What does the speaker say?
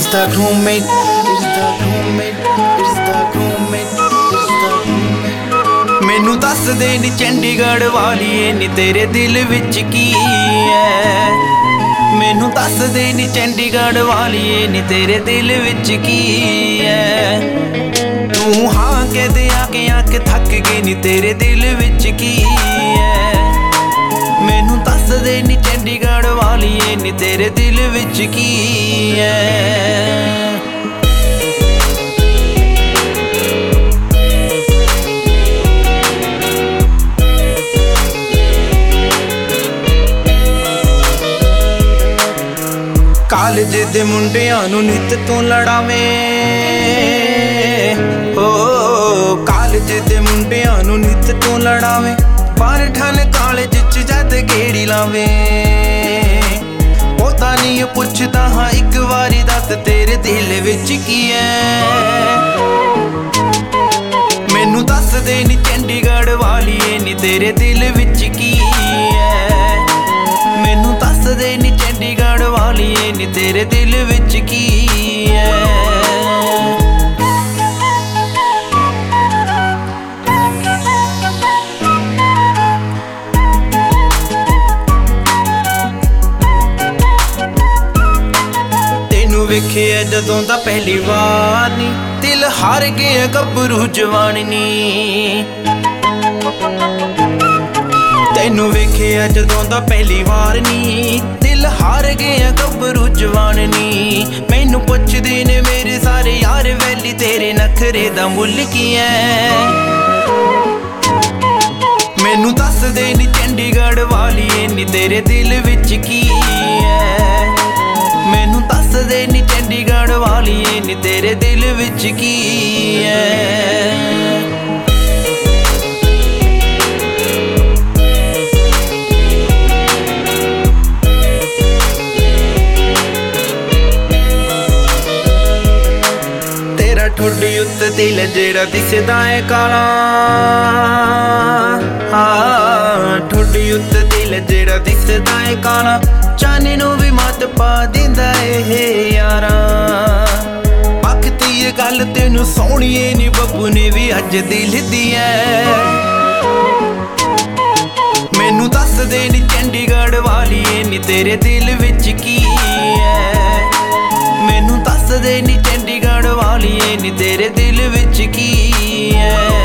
the roommate, it's the roommate, it's the roommate, it's the roommate। मैनू दस दे नी चंडीगढ़ वालिए नी तेरे दिल विच की है। मैनू दस दे नी चंडीगढ़ वालिए नी तेरे दिल विच की है। तू हाँ कहदे आके आके थक गई नी तेरे दिल विच की है। मैनू दस दे नी चंडीगढ़ वालिए नी तेरे दिल विच की है। कालेज दे मुंडियां नू नित तू लड़ावे ओ कालेज दे मुंडियां नू नित तू लड़ावे पर ठन कालेज च जद गेड़ी लावे। पता नहीं पुछदा हाँ एक वारी दस तेरे दिल विच की है। मैनू दस दे नी चंडीगढ़ वालिए नी तेरे दिल विच की है। मैनू दस दे नी चंडीगढ़ वालिए नी तेरे दिल विच की है। तेनू वेखिया जदों दा पहली वार नी दिल हार गया गभरू जवान नी। तेनू वेखिया जदों दा पहली वार नी दिल हार गया गभरू जवान नी। मैनू पुछदे ने मेरे सारे यार वैली तेरे नखरे दा मुल की है। मैनू दस दे नी चंडीगढ़ वालिए नी तेरे दिल विच की है। मैनू दस दे नी चंडीगढ़ वालिए नी तेरे दिल विच की है। ठोडी उत्ते दिल जेड़ा दिसदा है काला ठोडी उत्ते दिल जेड़ा दिसदा है काला चाने नू भी मत पा दिंदा है यारा। आखती ये गल तेनू सोहणीए नी बब्बू ने भी अज दिल दी है। मैनू दस दे नी चंडीगढ़ वालिए नी तेरे दिल विच की है। मैनू दस दे नी चंडीगढ़ वालिए नी तेरे दिल विच की है।